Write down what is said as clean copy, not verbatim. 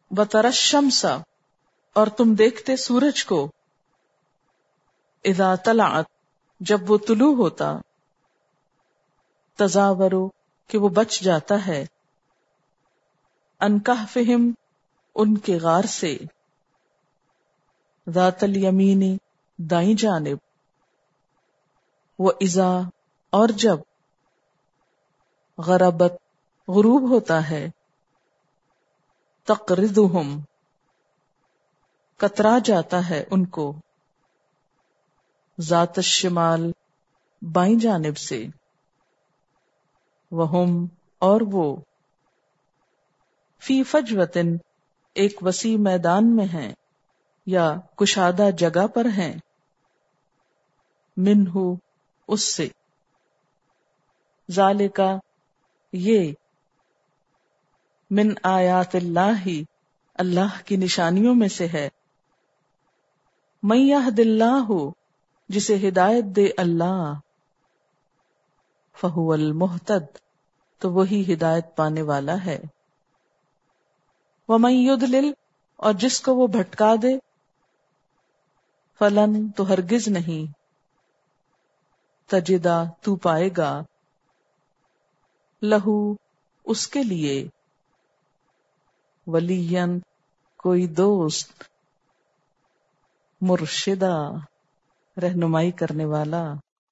وَتَرَى الشَّمْسَ اور تم دیکھتے سورج کو اذا طلعت جب وہ طلوع ہوتا تزاورو کہ وہ بچ جاتا ہے عن کہفہم ان کے غار سے ذات الیمین دائیں جانب وَإِذَا اور جب غربت غروب ہوتا ہے تقرضہم کترا جاتا ہے ان کو ذات الشمال بائیں جانب سے وہم اور وہ فی فجوتن ایک وسیع میدان میں ہیں یا کشادہ جگہ پر ہیں منہ اس سے ذالکا یہ من آیات اللہ اللہ کی نشانیوں میں سے ہے من یہد اللہ جسے ہدایت دے اللہ فہو المہتد تو وہی ہدایت پانے والا ہے ومن یضلل اور جس کو وہ بھٹکا دے فلن تو ہرگز نہیں تجدہ تو پائے گا لہو اس کے لیے ولین کوئی دوست مرشدہ رہنمائی کرنے والا